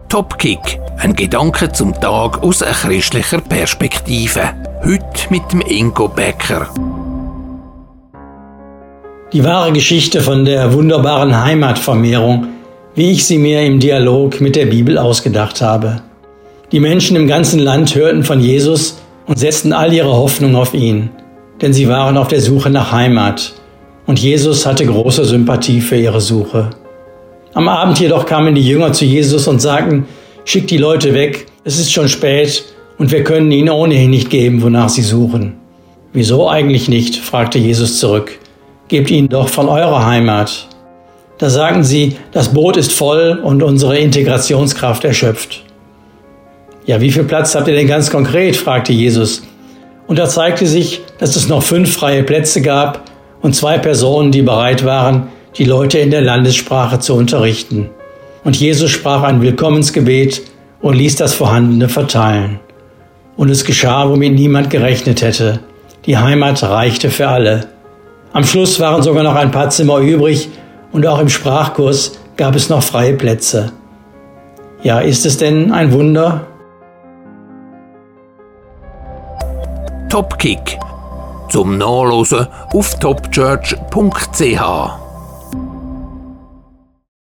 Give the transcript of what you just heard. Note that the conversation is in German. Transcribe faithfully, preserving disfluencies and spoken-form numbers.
Topkick, ein Gedanke zum Tag aus einer christlicher Perspektive. Heute mit dem Ingo Becker. Die wahre Geschichte von der wunderbaren Heimatvermehrung, wie ich sie mir im Dialog mit der Bibel ausgedacht habe. Die Menschen im ganzen Land hörten von Jesus und setzten all ihre Hoffnung auf ihn, denn sie waren auf der Suche nach Heimat. Und Jesus hatte große Sympathie für ihre Suche. Am Abend jedoch kamen die Jünger zu Jesus und sagten: Schickt die Leute weg, es ist schon spät und wir können ihnen ohnehin nicht geben, wonach sie suchen. Wieso eigentlich nicht? Fragte Jesus zurück. Gebt ihnen doch von eurer Heimat. Da sagten sie: Das Boot ist voll und unsere Integrationskraft erschöpft. Ja, wie viel Platz habt ihr denn ganz konkret? Fragte Jesus. Und da zeigte sich, dass es noch fünf freie Plätze gab und zwei Personen, die bereit waren, die Leute in der Landessprache zu unterrichten. Und Jesus sprach ein Willkommensgebet und ließ das Vorhandene verteilen. Und es geschah, womit niemand gerechnet hätte. Die Heimat reichte für alle. Am Schluss waren sogar noch ein paar Zimmer übrig und auch im Sprachkurs gab es noch freie Plätze. Ja, ist es denn ein Wunder? Topkick zum Nachlesen auf topchurch punkt c h.